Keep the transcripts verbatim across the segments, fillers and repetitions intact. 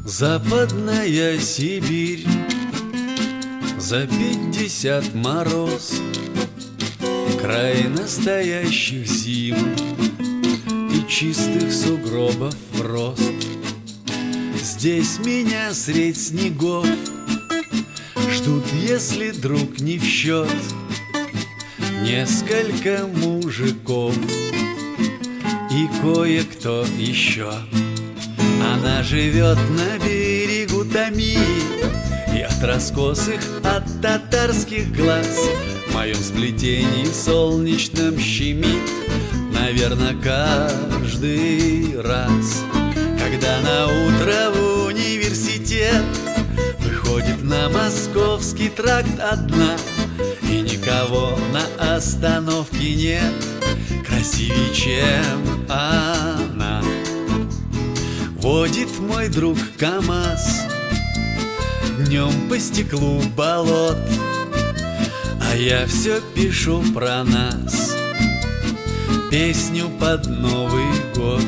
Западная Сибирь, за пятьдесят мороз, край настоящих зим и чистых сугробов рост. Здесь меня средь снегов ждут, если друг не в счет, несколько мужиков и кое-кто еще. Она живет на берегу Томи, и от раскосых, от татарских глаз в моем сплетении солнечном щемит, наверное, каждый раз, когда на утро в университет выходит на Московский тракт одна, и никого на остановке нет красивее, чем она. Водит мой друг КамАЗ днем по стеклу болот, а я все пишу про нас песню под Новый год.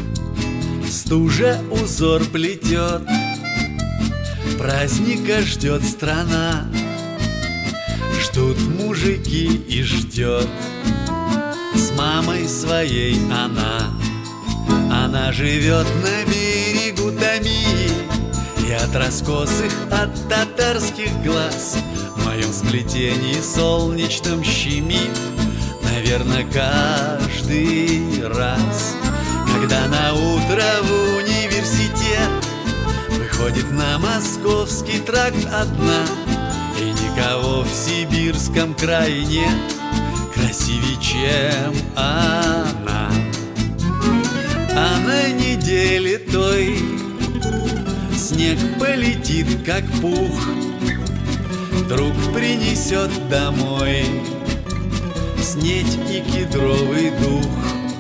Стужа узор плетет, праздника ждет страна, ждут мужики и ждет с мамой своей она. Она живет на берегу Томи, и от раскосых, от татарских глаз в моем сплетении солнечном щемит, наверное, каждый раз, когда на утро в университет выходит на Московский тракт одна, и никого в сибирском крае нет красивее, чем она. А на неделе той снег полетит, как пух, друг принесет домой снедь и кедровый дух.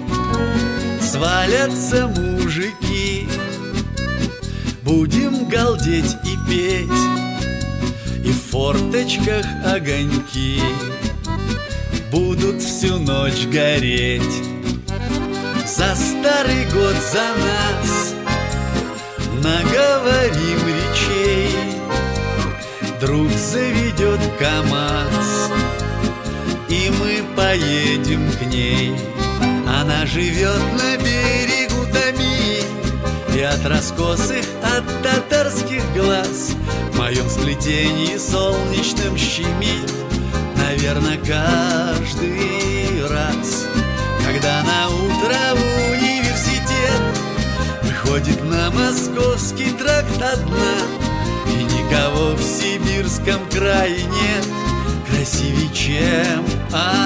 Свалятся мужики, будем галдеть и петь, и в форточках огоньки будут всю ночь гореть. За старый год, за нас наговорим речей, друг заведет КамАЗ, и мы поедем к ней. Она живет на берегу Томи, и от раскосых, от татарских глаз в моем сплетении солнечном щемит, наверное, каждый раз, когда на утро в университет выходит на Московский тракт одна, и никого в сибирском крае нет красивее, чем она.